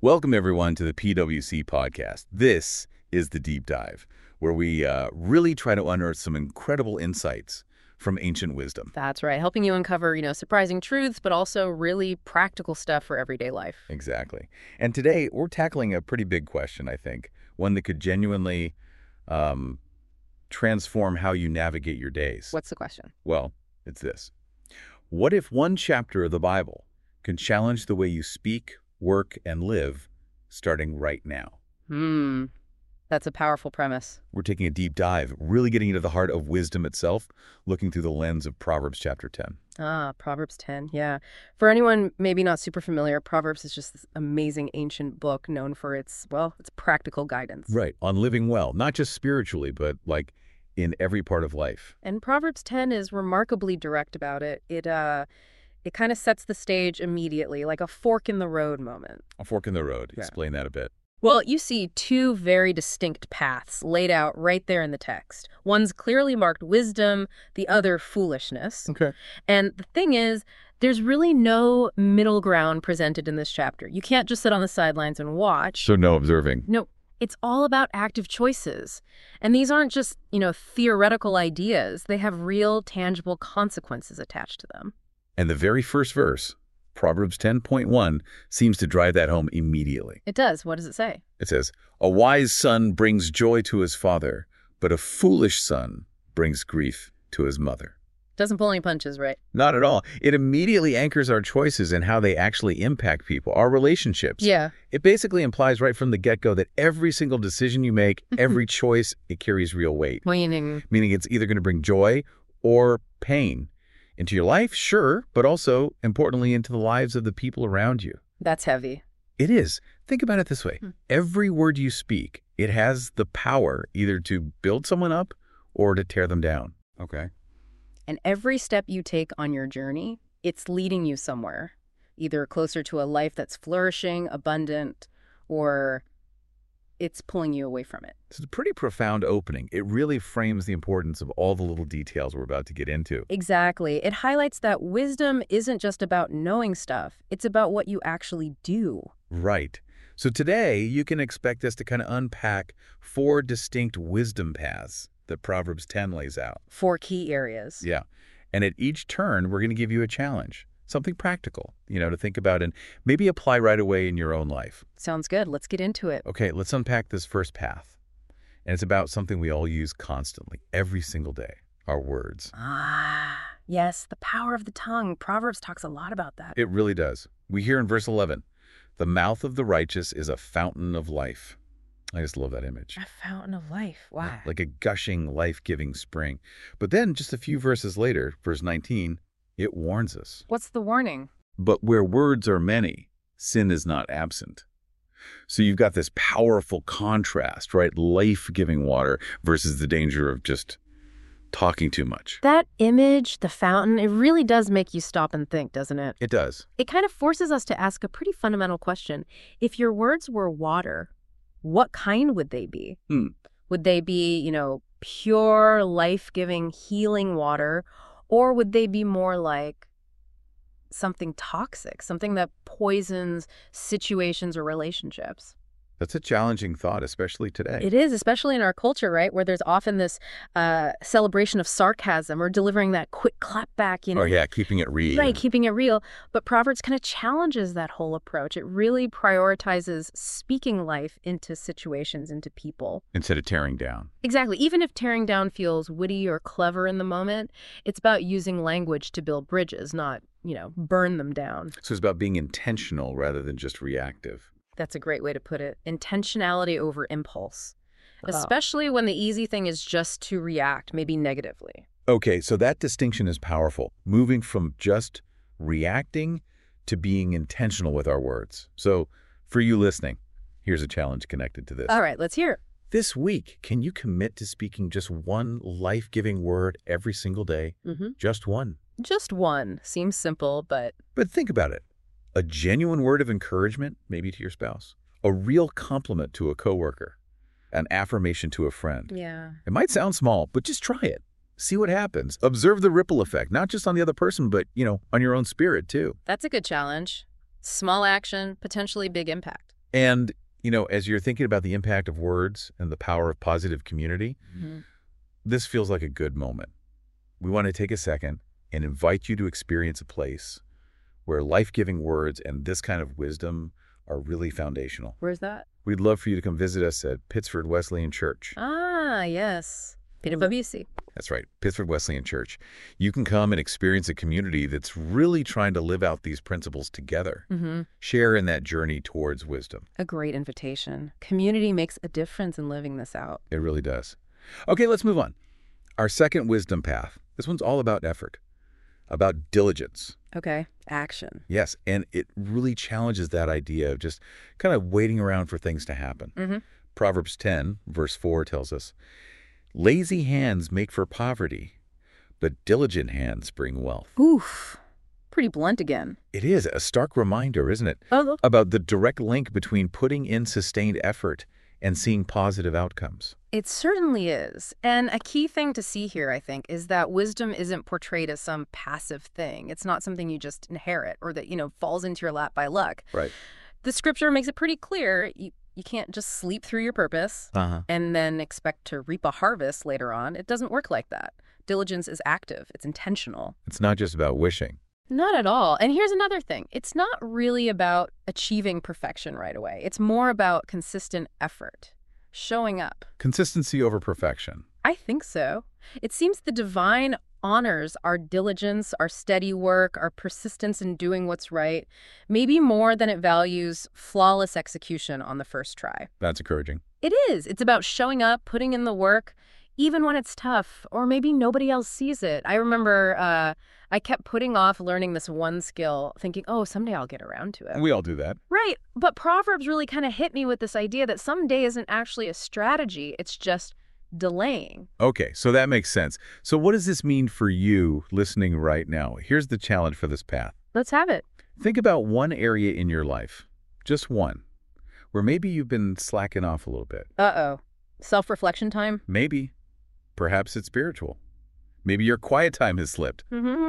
Welcome, everyone, to the PWC podcast. This is the Deep Dive, where we really try to unearth some incredible insights from ancient wisdom. That's right. Helping you uncover, surprising truths, but also really practical stuff for everyday life. Exactly. And today, we're tackling a pretty big question, I think, one that could genuinely transform how you navigate your days. What's the question? Well, it's this. What if one chapter of the Bible can challenge the way you speak, work, and live starting right now? That's a powerful premise. We're taking a deep dive, really getting into the heart of wisdom itself, looking through the lens of Proverbs chapter 10. Proverbs 10, yeah. For anyone maybe not super familiar, Proverbs is just this amazing ancient book known for its practical guidance. Right, on living well, not just spiritually, but like in every part of life. And Proverbs 10 is remarkably direct about it. It kind of sets the stage immediately, like a fork in the road moment. A fork in the road. Yeah. Explain that a bit. Well, you see two very distinct paths laid out right there in the text. One's clearly marked wisdom, the other foolishness. Okay. And the thing is, there's really no middle ground presented in this chapter. You can't just sit on the sidelines and watch. So no observing. No, it's all about active choices. And these aren't just, theoretical ideas. They have real, tangible consequences attached to them. And the very first verse, Proverbs 10.1, seems to drive that home immediately. It does. What does it say? It says, "A wise son brings joy to his father, but a foolish son brings grief to his mother." Doesn't pull any punches, right? Not at all. It immediately anchors our choices and how they actually impact people, our relationships. Yeah. It basically implies right from the get-go that every single decision you make, every choice, it carries real weight. Meaning It's either going to bring joy or pain into your life, sure, but also, importantly, into the lives of the people around you. that's heavy. It is. Think about it this way. Every word you speak, it has the power either to build someone up or to tear them down. Okay. And every step you take on your journey, it's leading you somewhere, either closer to a life that's flourishing, abundant, or it's pulling you away from it. It's a pretty profound opening. It really frames the importance of all the little details we're about to get into. Exactly. It highlights that wisdom isn't just about knowing stuff. It's about what you actually do. Right. So today, you can expect us to kind of unpack 4 distinct wisdom paths that Proverbs 10 lays out. 4 key areas. Yeah. And at each turn, we're going to give you a challenge, something practical, to think about and maybe apply right away in your own life. Sounds good. Let's get into it. Okay, let's unpack this first path. And it's about something we all use constantly, every single day, our words. Yes, the power of the tongue. Proverbs talks a lot about that. It really does. We hear in verse 11, "The mouth of the righteous is a fountain of life." I just love that image. A fountain of life. Wow. Like a gushing, life-giving spring. But then just a few verses later, verse 19, it warns us. What's the warning? "But where words are many, sin is not absent." So you've got this powerful contrast, right? Life-giving water versus the danger of just talking too much. That image, the fountain, it really does make you stop and think, doesn't it? It does. It kind of forces us to ask a pretty fundamental question. If your words were water, what kind would they be? Would they be, pure, life-giving, healing water? Or would they be more like something toxic, something that poisons situations or relationships? That's a challenging thought, especially today. It is, especially in our culture, right, where there's often this celebration of sarcasm or delivering that quick clap back, Oh, yeah, keeping it real. Right, keeping it real. But Proverbs kind of challenges that whole approach. It really prioritizes speaking life into situations, into people. Instead of tearing down. Exactly. Even if tearing down feels witty or clever in the moment, it's about using language to build bridges, not, burn them down. So it's about being intentional rather than just reactive. That's a great way to put it. Intentionality over impulse, especially when the easy thing is just to react, maybe negatively. Okay, so that distinction is powerful, moving from just reacting to being intentional with our words. So for you listening, here's a challenge connected to this. All right, let's hear it. This week, can you commit to speaking just one life-giving word every single day? Just one. Just one. Seems simple, but... But think about it. A genuine word of encouragement, maybe to your spouse. A real compliment to a coworker. An affirmation to a friend. Yeah. It might sound small, but just try it. See what happens. Observe the ripple effect, not just on the other person, but, on your own spirit, too. That's a good challenge. Small action, potentially big impact. And, as you're thinking about the impact of words and the power of positive community, this feels like a good moment. We want to take a second and invite you to experience a place where life-giving words and this kind of wisdom are really foundational. Where's that? We'd love for you to come visit us at Pittsford Wesleyan Church. Ah, yes. PWC. That's right, Pittsford Wesleyan Church. You can come and experience a community that's really trying to live out these principles together. Share in that journey towards wisdom. A great invitation. Community makes a difference in living this out. It really does. Okay, let's move on. Our second wisdom path. This one's all about effort, about diligence. Okay, action. Yes, and it really challenges that idea of just kind of waiting around for things to happen. Proverbs 10, verse 4 tells us, lazy hands make for poverty, but diligent hands bring wealth. Oof, pretty blunt again. It is a stark reminder, isn't it, Oh, about the direct link between putting in sustained effort and seeing positive outcomes. it certainly is. And a key thing to see here, I think, is that wisdom isn't portrayed as some passive thing. It's not something you just inherit or that, falls into your lap by luck. Right. The scripture makes it pretty clear you can't just sleep through your purpose and then expect to reap a harvest later on. It doesn't work like that. Diligence is active. It's intentional. It's not just about wishing. Not at all. And here's another thing. It's not really about achieving perfection right away. It's more about consistent effort, showing up. Consistency over perfection. I think so. It seems the divine honors our diligence, our steady work, our persistence in doing what's right, maybe more than it values flawless execution on the first try. That's encouraging. It is. It's about showing up, putting in the work, even when it's tough, or maybe nobody else sees it. I remember I kept putting off learning this one skill, thinking, oh, someday I'll get around to it. We all do that. Right. But Proverbs really kind of hit me with this idea that someday isn't actually a strategy. It's just delaying. Okay, so that makes sense. So what does this mean for you listening right now? Here's the challenge for this path. Let's have it. Think about one area in your life, just one, where maybe you've been slacking off a little bit. Uh-oh. Self-reflection time? Maybe. Perhaps it's spiritual. Maybe your quiet time has slipped.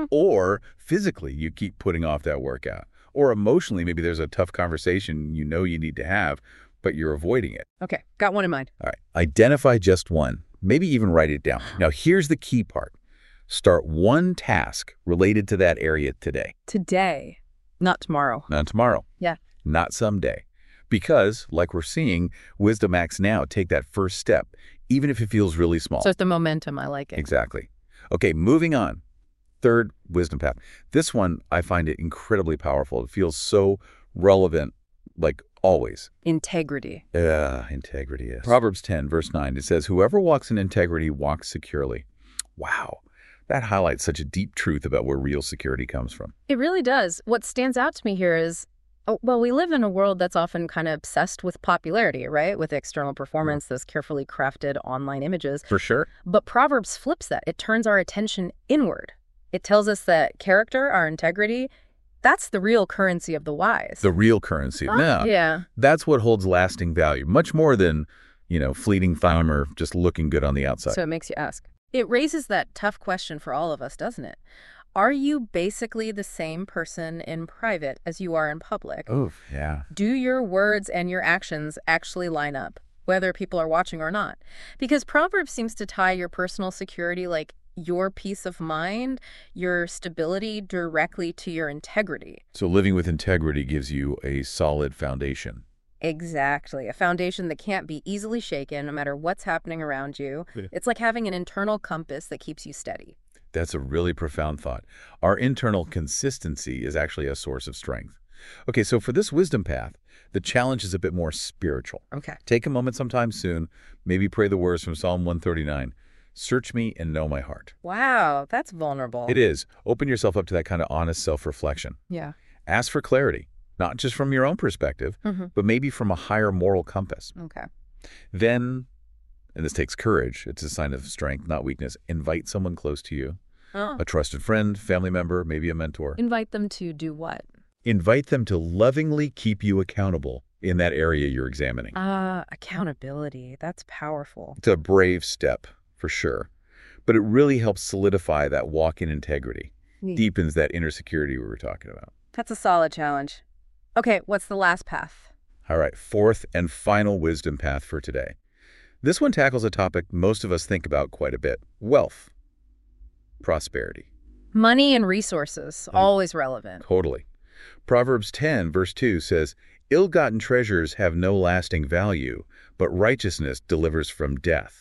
Or physically, you keep putting off that workout. Or emotionally, maybe there's a tough conversation you know you need to have, but you're avoiding it. Okay, got one in mind. All right. Identify just one. Maybe even write it down. Now, here's the key part. Start one task related to that area today. Today, not tomorrow. Not tomorrow. Yeah. Not someday. Because, like we're seeing, wisdom acts now. Take that first step, even if it feels really small. So it's the momentum. I like it. Exactly. Okay, moving on. Third wisdom path. This one, I find it incredibly powerful. It feels so relevant, like always. Integrity. Integrity, yes. Proverbs 10, verse 9, it says, whoever walks in integrity walks securely. Wow. That highlights such a deep truth about where real security comes from. It really does. What stands out to me here is, well, we live in a world that's often kind of obsessed with popularity, right? With external performance, those carefully crafted online images. For sure. But Proverbs flips that. It turns our attention inward. It tells us that character, our integrity, that's the real currency of the wise. The real currency. Now, yeah. That's what holds lasting value, much more than, fleeting fame or just looking good on the outside. So it makes you ask. It raises that tough question for all of us, doesn't it? Are you basically the same person in private as you are in public? Oh, yeah. Do your words and your actions actually line up, whether people are watching or not? Because Proverbs seems to tie your personal security, like your peace of mind, your stability, directly to your integrity. So living with integrity gives you a solid foundation. Exactly. A foundation that can't be easily shaken no matter what's happening around you. Yeah. It's like having an internal compass that keeps you steady. That's a really profound thought. Our internal consistency is actually a source of strength. Okay, so for this wisdom path, the challenge is a bit more spiritual. Okay. Take a moment sometime soon, maybe pray the words from Psalm 139. Search me and know my heart. Wow, that's vulnerable. It is. Open yourself up to that kind of honest self-reflection. Yeah. Ask for clarity, not just from your own perspective, but maybe from a higher moral compass. Okay. Then, and this takes courage, it's a sign of strength, not weakness, invite someone close to you, a trusted friend, family member, maybe a mentor. Invite them to do what? Invite them to lovingly keep you accountable in that area you're examining. Accountability. That's powerful. It's a brave step, for sure. But it really helps solidify that walk in integrity, deepens that inner security we were talking about. That's a solid challenge. Okay, what's the last path? All right, fourth and final wisdom path for today. This one tackles a topic most of us think about quite a bit: wealth, prosperity. Money and resources, always relevant. Totally. Proverbs 10, verse 2 says, "Ill-gotten treasures have no lasting value, but righteousness delivers from death."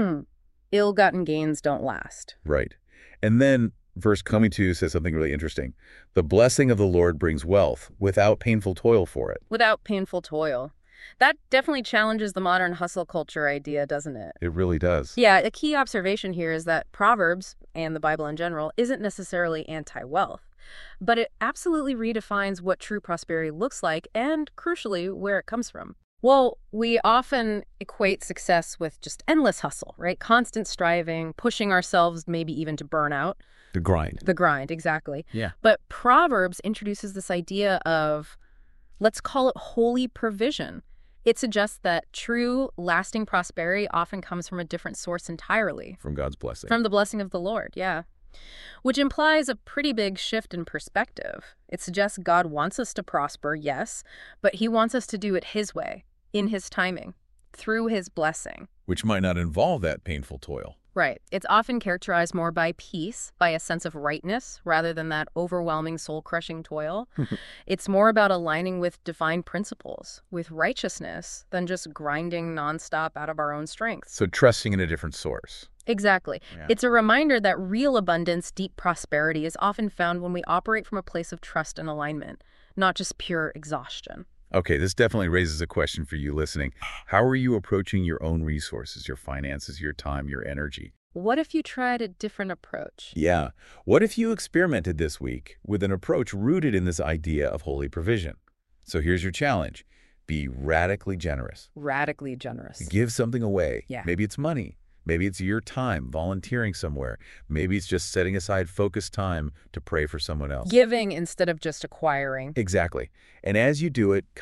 Ill-gotten gains don't last. Right. And then verse 22 says something really interesting. "The blessing of the Lord brings wealth without painful toil for it." Without painful toil. That definitely challenges the modern hustle culture idea, doesn't it? It really does. Yeah, a key observation here is that Proverbs, and the Bible in general, isn't necessarily anti-wealth, but it absolutely redefines what true prosperity looks like and, crucially, where it comes from. Well, we often equate success with just endless hustle, right? Constant striving, pushing ourselves maybe even to burnout. The grind. The grind, exactly. Yeah. But Proverbs introduces this idea of, let's call it holy provision. It suggests that true, lasting prosperity often comes from a different source entirely. From God's blessing. From the blessing of the Lord, yeah. Which implies a pretty big shift in perspective. It suggests God wants us to prosper, yes, but he wants us to do it his way, in his timing, through his blessing. Which might not involve that painful toil. Right. It's often characterized more by peace, by a sense of rightness, rather than that overwhelming soul-crushing toil. It's more about aligning with divine principles, with righteousness, than just grinding nonstop out of our own strength. So trusting in a different source. Exactly. Yeah. It's a reminder that real abundance, deep prosperity is often found when we operate from a place of trust and alignment, not just pure exhaustion. Okay, this definitely raises a question for you listening. How are you approaching your own resources, your finances, your time, your energy? What if you tried a different approach? Yeah. What if you experimented this week with an approach rooted in this idea of holy provision? So here's your challenge. Be radically generous. Radically generous. Give something away. Yeah. Maybe it's money. Maybe it's your time volunteering somewhere. Maybe it's just setting aside focused time to pray for someone else. Giving instead of just acquiring. Exactly. And as you do it,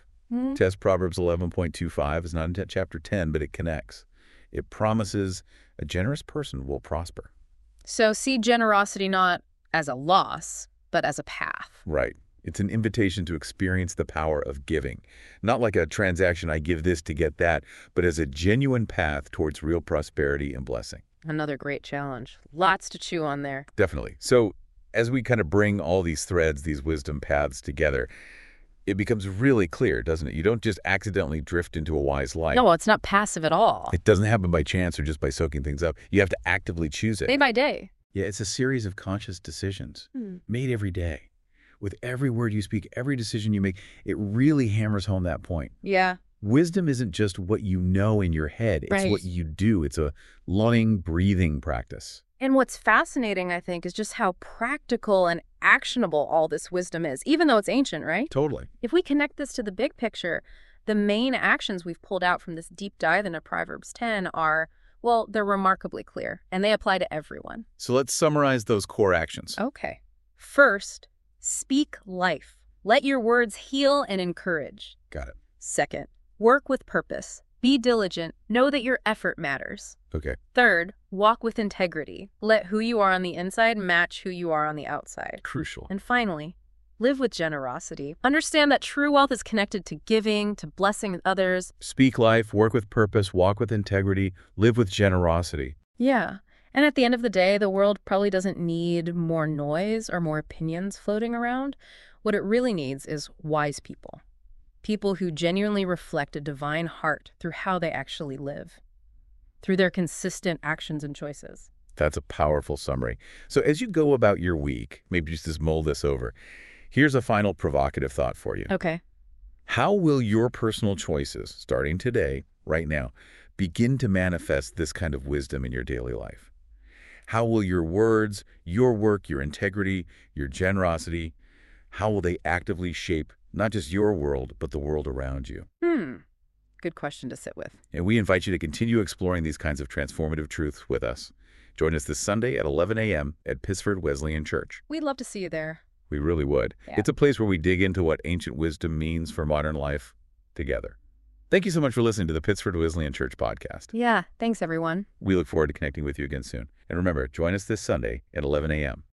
test Proverbs 11.25. It's not in chapter 10, but it connects. It promises a generous person will prosper. So see generosity not as a loss, but as a path. Right. It's an invitation to experience the power of giving. Not like a transaction, I give this to get that, but as a genuine path towards real prosperity and blessing. Another great challenge. Lots to chew on there. Definitely. So as we kind of bring all these threads, these wisdom paths together, it becomes really clear, doesn't it? You don't just accidentally drift into a wise life. No, it's not passive at all. It doesn't happen by chance or just by soaking things up. You have to actively choose it. Day by day. Yeah, it's a series of conscious decisions made every day. With every word you speak, every decision you make, it really hammers home that point. Yeah. Wisdom isn't just what you know in your head. It's what you do. It's a loving, breathing practice. And what's fascinating, I think, is just how practical and actionable all this wisdom is, even though it's ancient, right? Totally. If we connect this to the big picture, the main actions we've pulled out from this deep dive into Proverbs 10 are, well, they're remarkably clear, and they apply to everyone. So let's summarize those core actions. Okay. First, speak life. Let your words heal and encourage. Got it. Second, work with purpose. Be diligent. Know that your effort matters. Okay. Third, walk with integrity. Let who you are on the inside match who you are on the outside. Crucial. And finally, live with generosity. Understand that true wealth is connected to giving, to blessing others. Speak life, work with purpose, walk with integrity, live with generosity. Yeah. And at the end of the day, the world probably doesn't need more noise or more opinions floating around. What it really needs is wise people. People who genuinely reflect a divine heart through how they actually live, through their consistent actions and choices. That's a powerful summary. So as you go about your week, maybe just mull this over, here's a final provocative thought for you. Okay. How will your personal choices, starting today, right now, begin to manifest this kind of wisdom in your daily life? How will your words, your work, your integrity, your generosity, how will they actively shape not just your world, but the world around you? Good question to sit with. And we invite you to continue exploring these kinds of transformative truths with us. Join us this Sunday at 11 a.m. at Pittsford Wesleyan Church. We'd love to see you there. We really would. Yeah. It's a place where we dig into what ancient wisdom means for modern life together. Thank you so much for listening to the Pittsford Wesleyan Church podcast. Yeah, thanks everyone. We look forward to connecting with you again soon. And remember, join us this Sunday at 11 a.m.